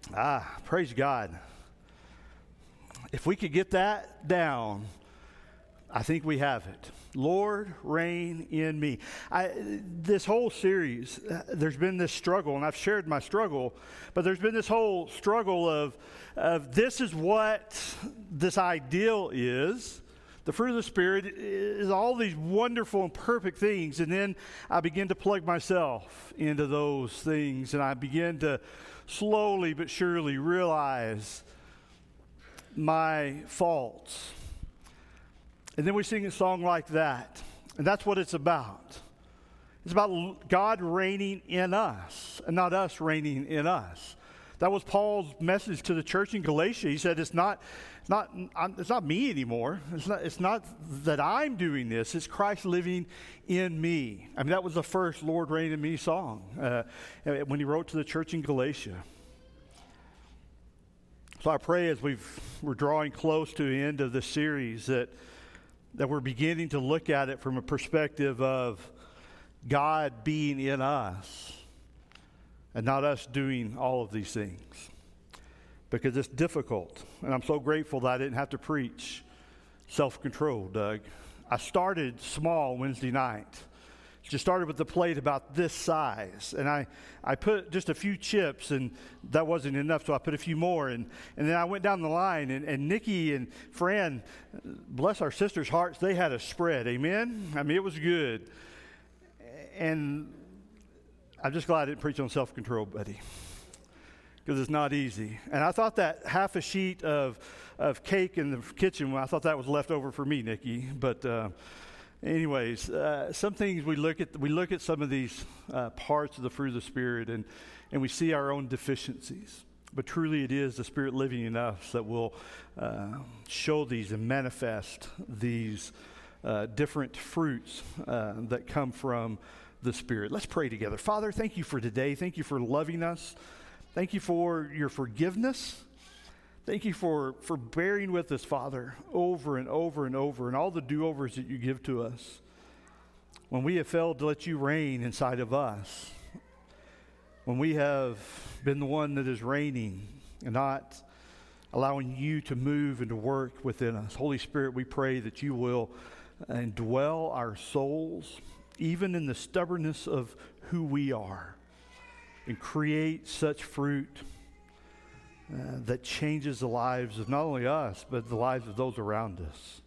Praise God. If we could get that down, I think we have it. Lord, reign in me. This whole series, there's been this struggle, and I've shared my struggle, but there's been this whole struggle of this is what this ideal is. The fruit of the Spirit is all these wonderful and perfect things, and then I begin to plug myself into those things, and I begin to slowly but surely realize my faults. And then we sing a song like that, and that's what it's about. It's about God reigning in us, and not us reigning in us. That was Paul's message to the church in Galatia. He said, it's not me anymore. It's not that I'm doing this. It's Christ living in me. I mean, that was the first Lord Reign in Me song when he wrote to the church in Galatia. So I pray as we're drawing close to the end of the series that we're beginning to look at it from a perspective of God being in us and not us doing all of these things. Because it's difficult. And I'm so grateful that I didn't have to preach self-control, Doug. I started small Wednesday night. Just started with the plate about this size. And I put just a few chips, and that wasn't enough, so I put a few more. And then I went down the line, and Nikki and Fran, bless our sisters' hearts, they had a spread. Amen? I mean, it was good. And I'm just glad I didn't preach on self-control, buddy, because it's not easy. And I thought that half a sheet of cake in the kitchen, I thought that was left over for me, Nikki. But anyways, some things we look at some of these parts of the fruit of the Spirit, and we see our own deficiencies. But truly it is the Spirit living in us that will show these and manifest these different fruits that come from the Spirit. Let's pray together. Father, thank you for today. Thank you for loving us. Thank you for your forgiveness. Thank you for bearing with us, Father, over and over and over, and all the do-overs that you give to us. When we have failed to let you reign inside of us, when we have been the one that is reigning and not allowing you to move and to work within us. Holy Spirit, we pray that you will indwell our souls, even in the stubbornness of who we are, and create such fruit that changes the lives of not only us, but the lives of those around us.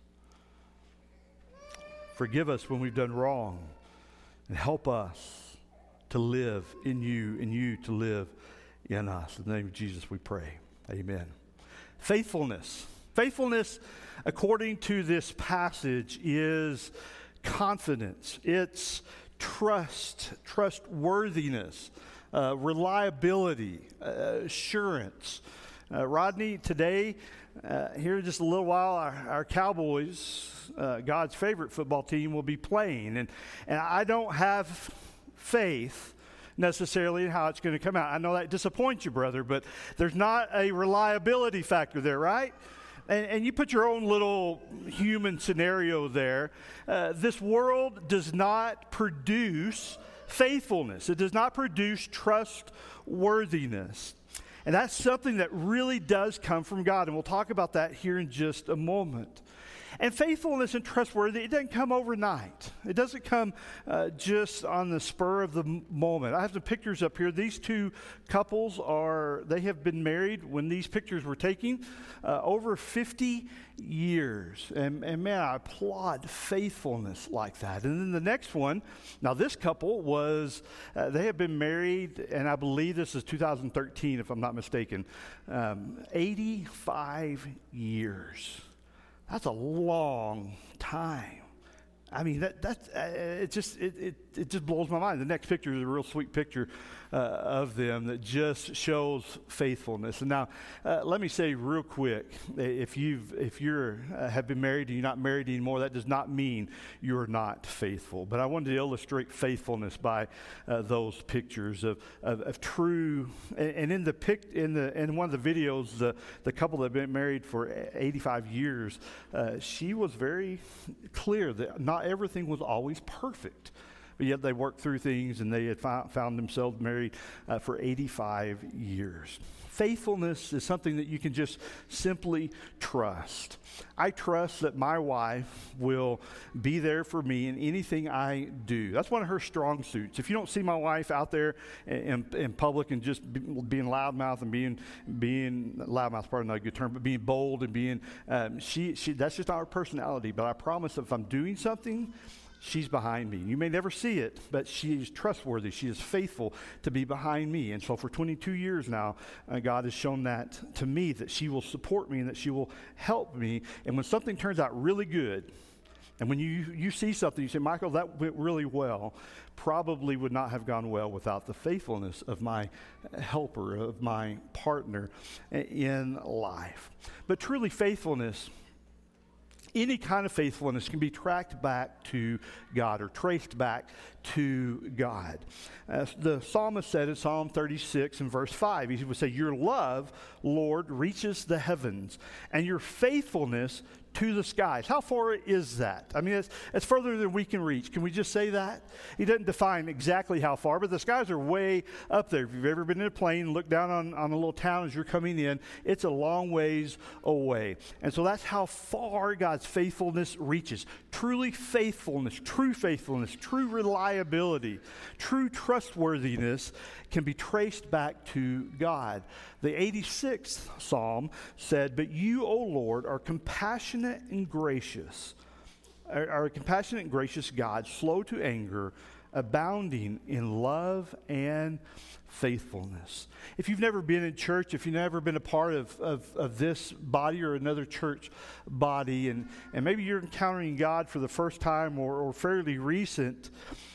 Forgive us when we've done wrong, and help us to live in you and you to live in us. In the name of Jesus we pray. Amen. Faithfulness. Faithfulness, according to this passage, is confidence. It's trustworthiness. Reliability, assurance. Rodney, today, here in just a little while, our Cowboys, God's favorite football team, will be playing. And I don't have faith necessarily in how it's going to come out. I know that disappoints you, brother, but there's not a reliability factor there, right? And you put your own little human scenario there. This world does not produce faithfulness. It does not produce trustworthiness. And that's something that really does come from God. And we'll talk about that here in just a moment. And faithfulness and trustworthiness, it doesn't come overnight. It doesn't come just on the spur of the moment. I have some pictures up here. These two couples they have been married when these pictures were taken over 50 years. And man, I applaud faithfulness like that. And then the next one, now this couple they have been married, and I believe this is 2013 if I'm not mistaken, 85 years. That's a long time. I mean, it just blows my mind. The next picture is a real sweet picture of them that just shows faithfulness. And now, let me say real quick, if you have been married and you're not married anymore, that does not mean you're not faithful. But I wanted to illustrate faithfulness by those pictures of true. And in one of the videos, the couple that had been married for 85 years, she was very clear that not everything was always perfect. but yet they worked through things, and they had found themselves married for 85 years. Faithfulness is something that you can just simply trust. I trust that my wife will be there for me in anything I do. That's one of her strong suits. If you don't see my wife out there in public and just being loudmouth and being loudmouth, probably not a good term, but being bold and being, she that's just not her personality. But I promise that if I'm doing something, she's behind me. You may never see it, but she is trustworthy. She is faithful to be behind me. And so for 22 years now, God has shown that to me, that she will support me and that she will help me. And when something turns out really good, and when you see something, you say, Michael, that went really well, probably would not have gone well without the faithfulness of my helper, of my partner in life. But truly, faithfulness, any kind of faithfulness, can be tracked back to God or traced back to God. The psalmist said in Psalm 36 and verse 5, he would say, your love, Lord, reaches the heavens, and your faithfulness to the skies. How far is that? I mean, it's further than we can reach. Can we just say that? He doesn't define exactly how far, but the skies are way up there. If you've ever been in a plane, look down on a little town as you're coming in, it's a long ways away. And so that's how far God's faithfulness reaches. Truly faithfulness, true reliability, true trustworthiness can be traced back to God. The 86th Psalm said, but you, O Lord, are compassionate and gracious, are a compassionate and gracious God, slow to anger, abounding in love and faithfulness. If you've never been in church, if you've never been a part of this body or another church body, and maybe you're encountering God for the first time or fairly recent,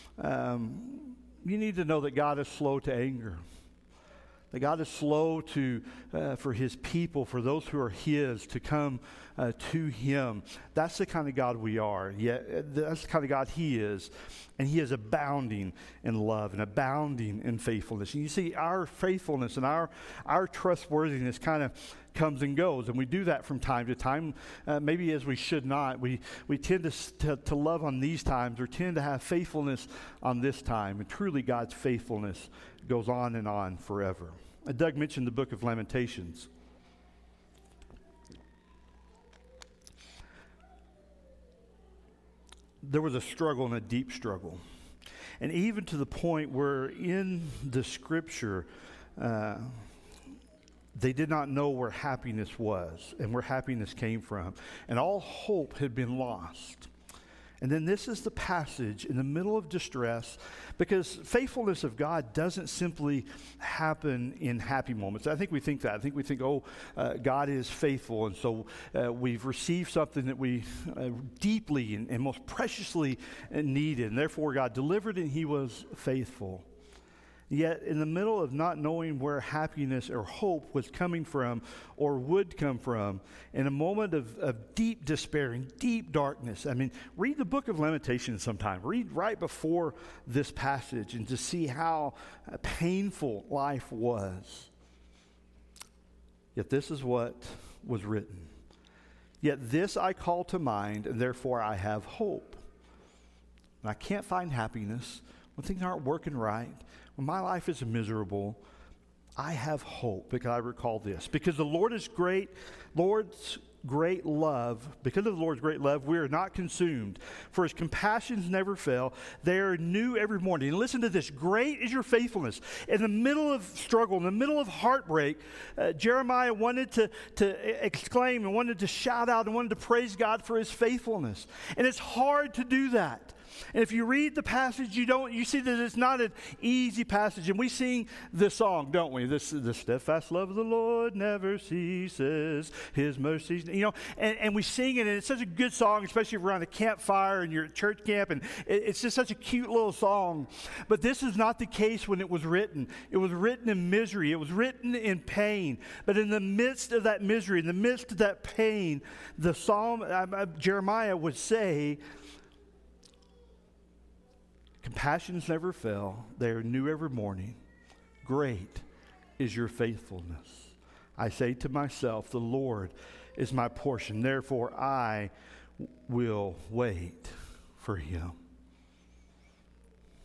you need to know that God is slow to anger. That God is slow to, for his people, for those who are his, to come to him. That's the kind of God we are. That's the kind of God he is. And he is abounding in love and abounding in faithfulness. And you see, our faithfulness and our trustworthiness kind of comes and goes. And we do that from time to time, maybe as we should not. We tend to love on these times, or tend to have faithfulness on this time. And truly, God's faithfulness goes on and on forever. Doug mentioned the book of Lamentations. There was a struggle, and a deep struggle. And even to the point where in the scripture, they did not know where happiness was and where happiness came from. And all hope had been lost. And then this is the passage in the middle of distress, because faithfulness of God doesn't simply happen in happy moments. I think we think that. I think we think, God is faithful, and so we've received something that we deeply and most preciously needed, and therefore God delivered and he was faithful. Yet in the middle of not knowing where happiness or hope was coming from or would come from, in a moment of deep despair and deep darkness, I mean, read the book of Lamentations sometime. Read right before this passage and to see how painful life was. Yet this is what was written. Yet this I call to mind, and therefore I have hope. And I can't find happiness when things aren't working right. When my life is miserable, I have hope because I recall this. Because the Lord is great, because of the Lord's great love, we are not consumed. For his compassions never fail. They are new every morning. And listen to this. Great is your faithfulness. In the middle of struggle, in the middle of heartbreak, Jeremiah wanted to exclaim and wanted to shout out and wanted to praise God for his faithfulness. And it's hard to do that. And if you read the passage, you see that it's not an easy passage. And we sing this song, don't we? The steadfast love of the Lord never ceases, his mercies, and we sing it, and it's such a good song, especially if we're around a campfire and you're at church camp, and it's just such a cute little song. But this is not the case when it was written. It was written in misery. It was written in pain. But in the midst of that misery, in the midst of that pain, the psalm, Jeremiah would say, compassions never fail. They are new every morning. Great is your faithfulness. I say to myself, the Lord is my portion. Therefore, I will wait for him.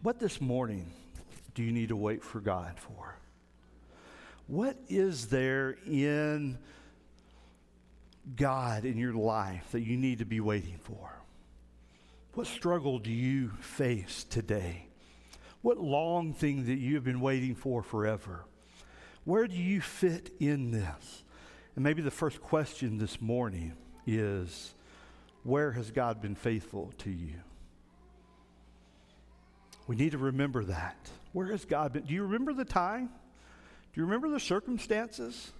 What this morning do you need to wait for God for? What is there in God in your life that you need to be waiting for? What struggle do you face today? What long thing that you have been waiting for forever? Where do you fit in this? And maybe the first question this morning is, where has God been faithful to you? We need to remember that. Where has God been? Do you remember the time? Do you remember the circumstances?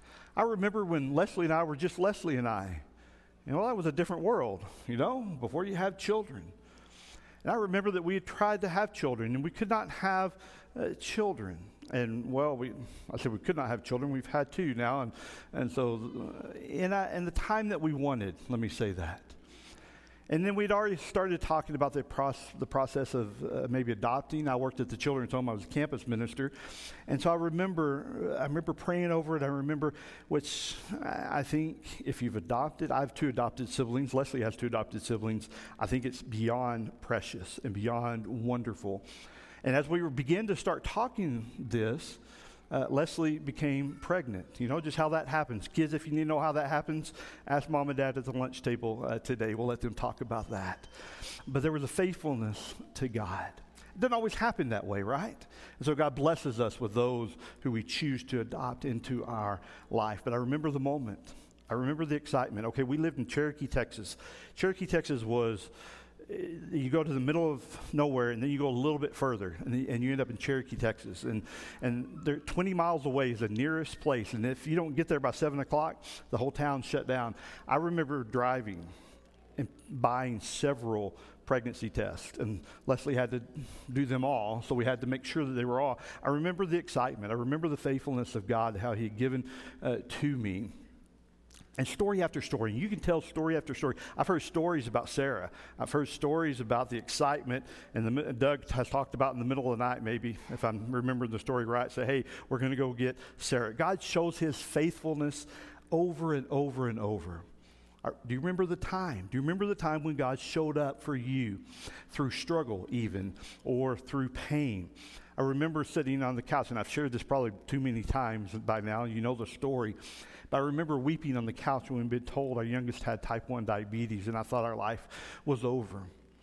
I remember when Leslie and I were just Leslie and I. That was a different world, before you have children. And I remember that we had tried to have children, and we could not have children. And, I said we could not have children. We've had two now. And so in the time that we wanted, let me say that. And then we'd already started talking about the process of maybe adopting. I worked at the children's home. I was a campus minister. And so I remember praying over it. I remember, which I think if you've adopted, I have 2 adopted siblings. Leslie has 2 adopted siblings. I think it's beyond precious and beyond wonderful. And as we began to start talking this, Leslie became pregnant. Just how that happens. Kids, if you need to know how that happens, ask mom and dad at the lunch table today. We'll let them talk about that. But there was a faithfulness to God. It doesn't always happen that way, right? And so God blesses us with those who we choose to adopt into our life. But I remember the moment. I remember the excitement. Okay, we lived in Cherokee, Texas. Cherokee, Texas was... You go to the middle of nowhere, and then you go a little bit further, and you end up in Cherokee, Texas. And they're 20 miles away is the nearest place. And if you don't get there by 7 o'clock, the whole town's shut down. I remember driving and buying several pregnancy tests, and Leslie had to do them all, so we had to make sure that they were all. I remember the excitement. I remember the faithfulness of God, how he had given to me. And story after story. You can tell story after story. I've heard stories about Sarah. I've heard stories about the excitement. And Doug has talked about in the middle of the night, maybe, if I'm remembering the story right, say, hey, we're going to go get Sarah. God shows his faithfulness over and over and over. Do you remember the time? Do you remember the time when God showed up for you through struggle even, or through pain? I remember sitting on the couch, and I've shared this probably too many times by now. You know the story. But I remember weeping on the couch when we'd been told our youngest had type 1 diabetes, and I thought our life was over.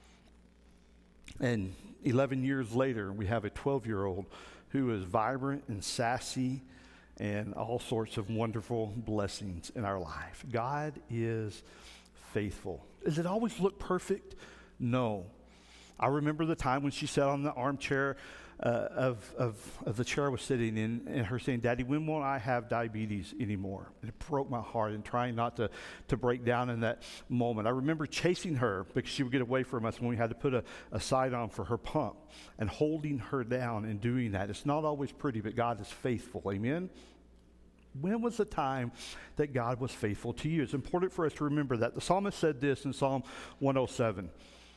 And 11 years later, we have a 12-year-old who is vibrant and sassy and all sorts of wonderful blessings in our life. God is faithful. Does it always look perfect? No. I remember the time when she sat on the armchair of the chair I was sitting in, and her saying, Daddy, when won't I have diabetes anymore? And it broke my heart, and trying not to break down in that moment. I remember chasing her because she would get away from us when we had to put a side on for her pump, and holding her down and doing that. It's not always pretty, but God is faithful. Amen? When was the time that God was faithful to you? It's important for us to remember that. The psalmist said this in Psalm 107.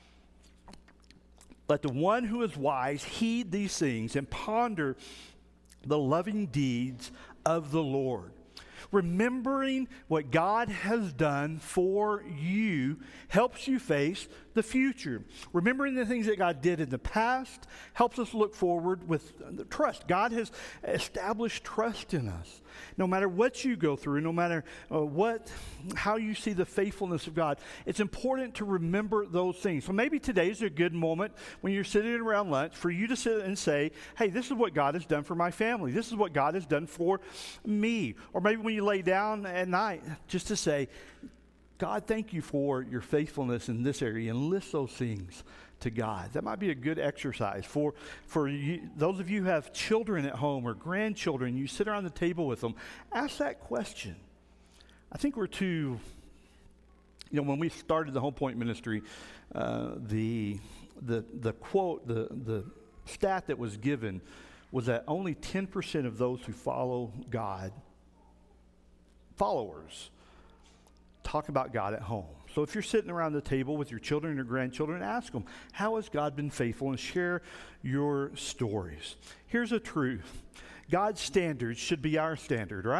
Let the one who is wise heed these things and ponder the loving deeds of the Lord. Remembering what God has done for you helps you face the future. Remembering the things that God did in the past helps us look forward with trust. God has established trust in us. No matter what you go through, no matter how you see the faithfulness of God, it's important to remember those things. So maybe today's a good moment when you're sitting around lunch for you to sit and say, hey, this is what God has done for my family. This is what God has done for me. Or maybe when you lay down at night, just to say, God, thank you for your faithfulness in this area, and list those things to God. That might be a good exercise for you, those of you who have children at home or grandchildren. You sit around the table with them. Ask that question. I think we're too. When we started the Home Point ministry, the quote, the stat that was given was that only 10% of those who follow God, followers, talk about God at home. So if you're sitting around the table with your children or grandchildren, ask them, how has God been faithful? And share your stories. Here's a truth. God's standards should be our standard, right?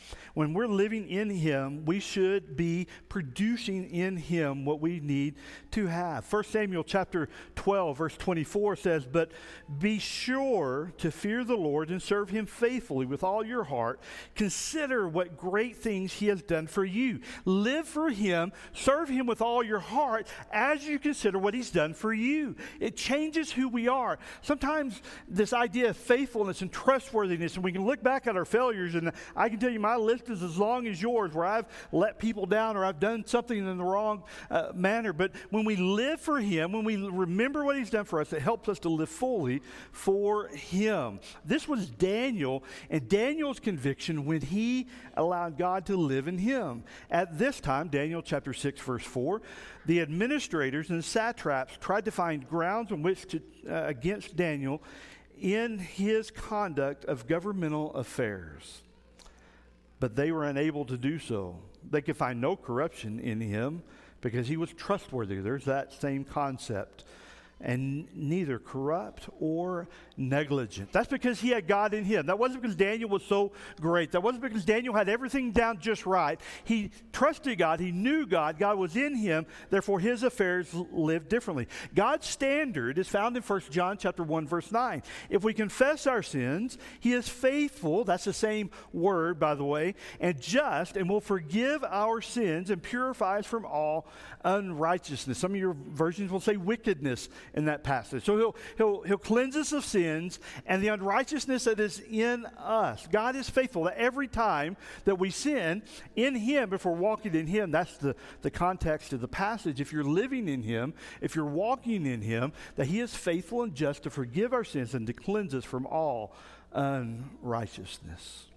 When we're living in him, we should be producing in him what we need to have. 1 Samuel chapter 12, verse 24 says, "But be sure to fear the Lord and serve him faithfully with all your heart. Consider what great things he has done for you. Live for him, serve him with all your heart as you consider what he's done for you." It changes who we are. Sometimes this idea of faithfulness and trustworthiness, and we can look back at our failures, and I can tell you my list is as long as yours, where I've let people down or I've done something in the wrong manner. But when we live for him, when we remember what he's done for us, it helps us to live fully for him. This was Daniel and Daniel's conviction when he allowed God to live in him. At this time, Daniel chapter 6, verse 4, the administrators and satraps tried to find grounds on which to against Daniel in his conduct of governmental affairs. But they were unable to do so. They could find no corruption in him because he was trustworthy. There's that same concept. And neither corrupt or negligent. That's because he had God in him. That wasn't because Daniel was so great. That wasn't because Daniel had everything down just right. He trusted God. He knew God. God was in him. Therefore, his affairs lived differently. God's standard is found in 1 John chapter 1, verse 9. If we confess our sins, he is faithful. That's the same word, by the way, and just, and will forgive our sins and purify us from all unrighteousness. Some of your versions will say wickedness in that passage. So he'll cleanse us of sins and the unrighteousness that is in us. God is faithful that every time that we sin in him, if we're walking in him, that's the context of the passage. If you're living in him, if you're walking in him, that he is faithful and just to forgive our sins and to cleanse us from all unrighteousness.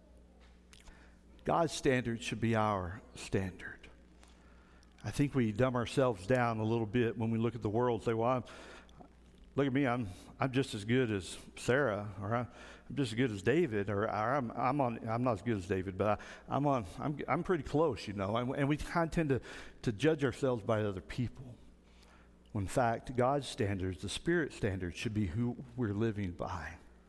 God's standard should be our standard. I think we dumb ourselves down a little bit when we look at the world and say, well, look at me, I'm just as good as Sarah, or I'm just as good as David, or I'm not as good as David, but I'm pretty close, you know. And we kind of tend to judge ourselves by other people. When in fact, God's standards, the Spirit standards, should be who we're living by.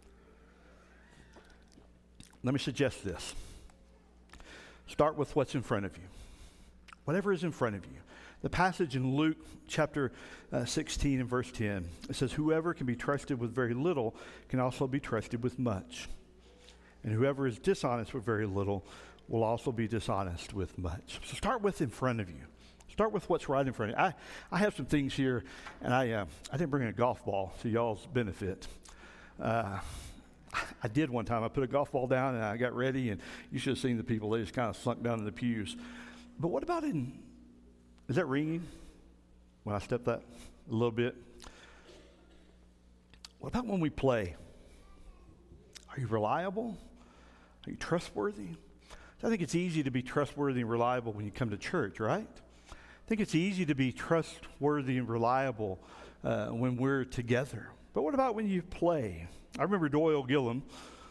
Let me suggest this. Start with what's in front of you. Whatever is in front of you. The passage in Luke chapter 16 and verse 10, it says, "Whoever can be trusted with very little can also be trusted with much. And whoever is dishonest with very little will also be dishonest with much." So start with in front of you. Start with what's right in front of you. I have some things here, and I didn't bring a golf ball to y'all's benefit. I did one time. I put a golf ball down, and I got ready, and you should have seen the people. They just kind of sunk down in the pews. But what about is that ringing when I step that a little bit? What about when we play? Are you reliable? Are you trustworthy? I think it's easy to be trustworthy and reliable when you come to church, right? I think it's easy to be trustworthy and reliable when we're together. But what about when you play? I remember Doyle Gillum,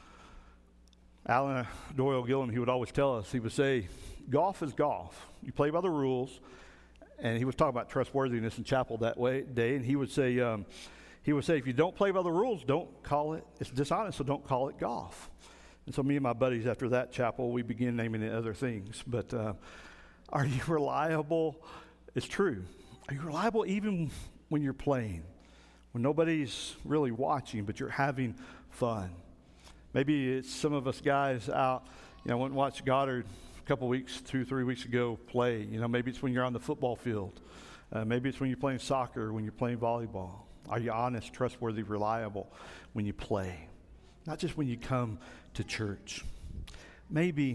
Alan Doyle Gillum, he would always tell us, he would say, golf is golf. You play by the rules. And he was talking about trustworthiness in chapel that day. And he would say, if you don't play by the rules, don't call it, it's dishonest, so don't call it golf. And so me and my buddies after that chapel, we began naming it other things. But are you reliable? It's true. Are you reliable even when you're playing? When nobody's really watching, but you're having fun? Maybe it's some of us guys out, I went and watched Goddard a couple weeks, 2-3 weeks ago play. Maybe it's when you're on the football field. Maybe it's when you're playing soccer, when you're playing volleyball. Are you honest, trustworthy, reliable when you play? Not just when you come to church. Maybe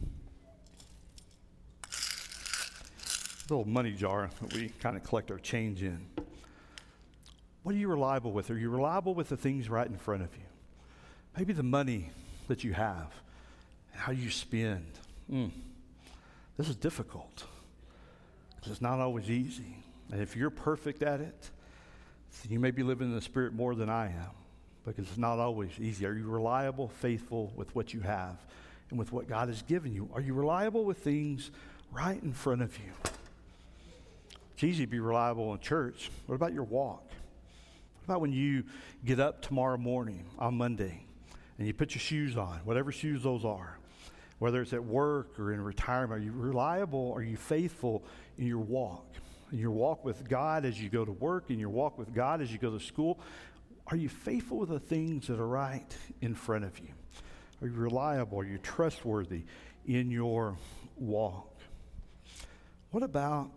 a little money jar that we kind of collect our change in. What are you reliable with? Are you reliable with the things right in front of you? Maybe the money that you have and how you spend. This is difficult because it's not always easy. And if you're perfect at it, then you may be living in the Spirit more than I am, because it's not always easy. Are you reliable, faithful with what you have and with what God has given you? Are you reliable with things right in front of you? It's easy to be reliable in church. What about your walk? What about when you get up tomorrow morning on Monday and you put your shoes on, whatever shoes those are? Whether it's at work or in retirement, are you reliable? Are you faithful in your walk? In your walk with God as you go to work, in your walk with God as you go to school, are you faithful with the things that are right in front of you? Are you reliable? Are you trustworthy in your walk? What about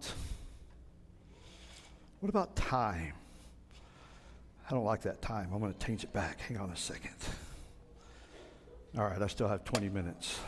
time? I don't like that time. I'm going to change it back. Hang on a second. All right, I still have 20 minutes.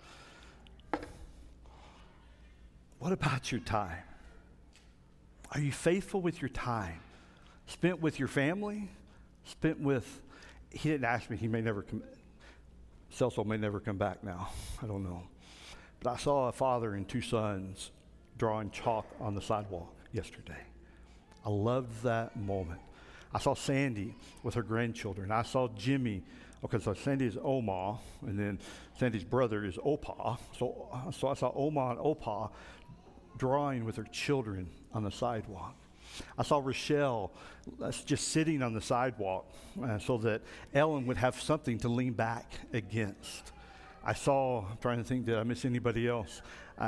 What about your time? Are you faithful with your time? Spent with your family? Spent with, he didn't ask me, he may never come, Celso may never come back now. I don't know. But I saw a father and two sons drawing chalk on the sidewalk yesterday. I loved that moment. I saw Sandy with her grandchildren. I saw Jimmy, okay, so Sandy is Oma, and then Sandy's brother is Opa. So I saw Oma and Opa drawing with her children on the sidewalk. I saw Rochelle just sitting on the sidewalk so that Ellen would have something to lean back against. I'm trying to think, did I miss anybody else?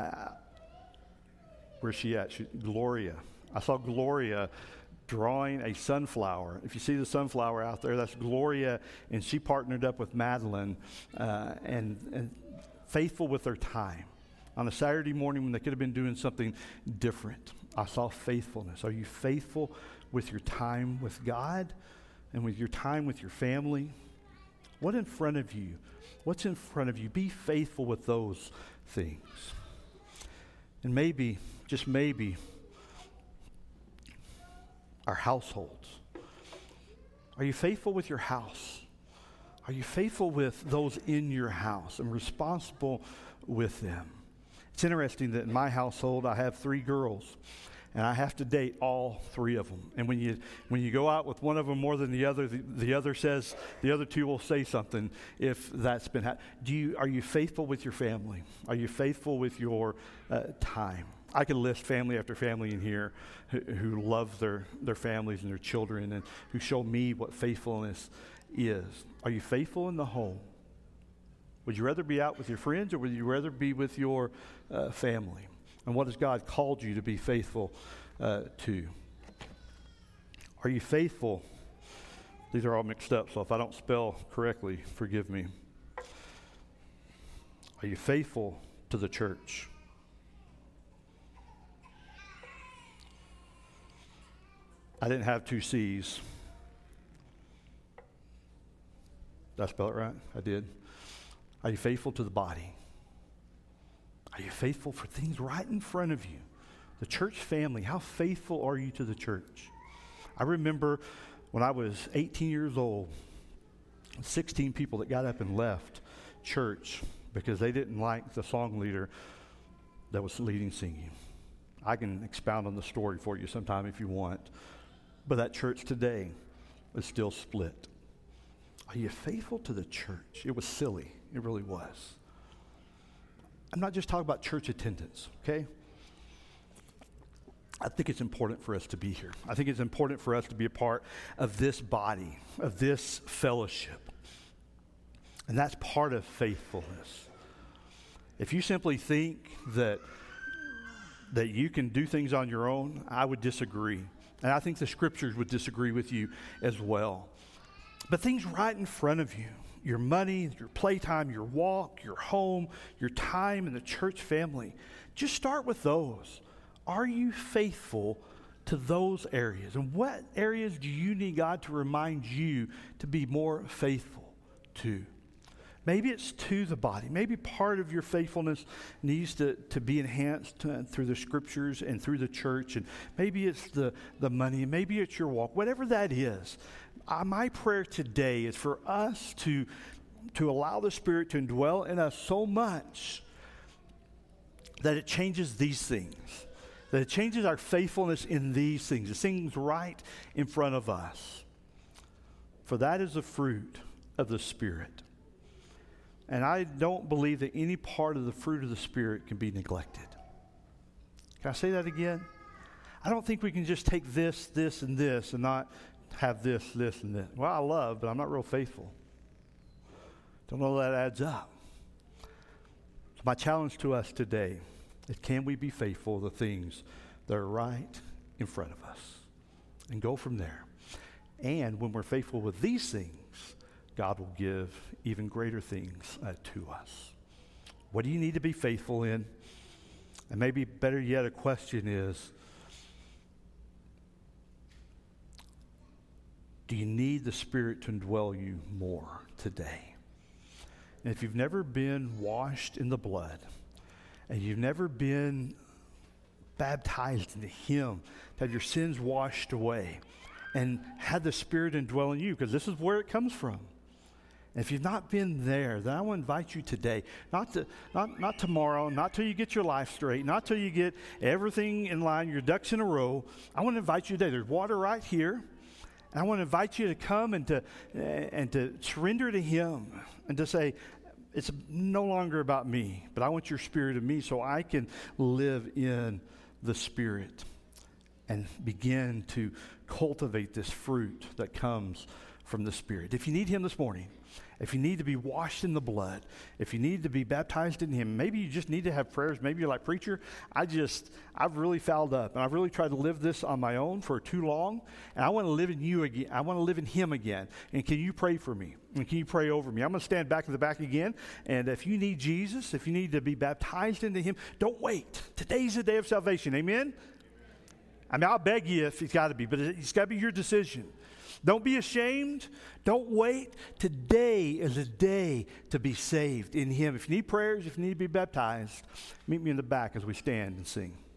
Where's she at? Gloria. I saw Gloria drawing a sunflower. If you see the sunflower out there, that's Gloria, and she partnered up with Madeline and faithful with their time. On a Saturday morning when they could have been doing something different, I saw faithfulness. Are you faithful with your time with God and with your time with your family? What's in front of you? What's in front of you? Be faithful with those things. And maybe, just maybe, our households. Are you faithful with your house? Are you faithful with those in your house and responsible with them? It's interesting that in my household, I have 3 girls, and I have to date all 3 of them. And when you go out with one of them more than the other, the other says, the other 2 will say something if that's been happening. Are you faithful with your family? Are you faithful with your time? I can list family after family in here who love their families and their children and who show me what faithfulness is. Are you faithful in the home? Would you rather be out with your friends, or would you rather be with your family? And what has God called you to be faithful to? Are you faithful? These are all mixed up, so if I don't spell correctly, forgive me. Are you faithful to the church? I didn't have 2 C's. Did I spell it right? I did. Are you faithful to the body? Are you faithful for things right in front of you? The church family, how faithful are you to the church? I remember when I was 18 years old, 16 people that got up and left church because they didn't like the song leader that was leading singing. I can expound on the story for you sometime if you want. But that church today is still split. Are you faithful to the church? It was silly. It really was. I'm not just talking about church attendance, okay? I think it's important for us to be here. I think it's important for us to be a part of this body, of this fellowship. And that's part of faithfulness. If you simply think that you can do things on your own, I would disagree. And I think the scriptures would disagree with you as well. But things right in front of you, your money, your playtime, your walk, your home, your time in the church family, just start with those. Are you faithful to those areas? And what areas do you need God to remind you to be more faithful to? Maybe it's to the body. Maybe part of your faithfulness needs to be enhanced through the scriptures and through the church. And maybe it's the money. And maybe it's your walk. Whatever that is, my prayer today is for us to allow the Spirit to indwell in us so much that it changes these things. That it changes our faithfulness in these things. The things right in front of us. For that is the fruit of the Spirit. And I don't believe that any part of the fruit of the Spirit can be neglected. Can I say that again? I don't think we can just take this, and this, and not have this, and this. Well, I love, but I'm not real faithful. Don't know that adds up. So my challenge to us today is, can we be faithful to the things that are right in front of us and go from there? And when we're faithful with these things, God will give even greater things to us. What do you need to be faithful in? And maybe better yet, a question is, do you need the Spirit to indwell you more today? And if you've never been washed in the blood, and you've never been baptized into Him, to have your sins washed away, and had the Spirit indwell in you, because this is where it comes from. And if you've not been there, then I want to invite you today, not tomorrow, not till you get your life straight, not till you get everything in line, your ducks in a row. I want to invite you today. There's water right here. And I want to invite you to come and to surrender to Him and to say, it's no longer about me, but I want your Spirit in me so I can live in the Spirit and begin to cultivate this fruit that comes from the Spirit. If you need Him this morning, if you need to be washed in the blood, if you need to be baptized in Him, maybe you just need to have prayers. Maybe you're like, preacher, I've really fouled up, and I've really tried to live this on my own for too long, and I want to live in you again. I want to live in Him again. And can you pray for me? And can you pray over me? I'm going to stand back in the back again, and if you need Jesus, if you need to be baptized into Him, don't wait. Today's the day of salvation. Amen? I mean, I'll beg you if it's got to be, but it's got to be your decision. Don't be ashamed. Don't wait. Today is a day to be saved in Him. If you need prayers, if you need to be baptized, meet me in the back as we stand and sing.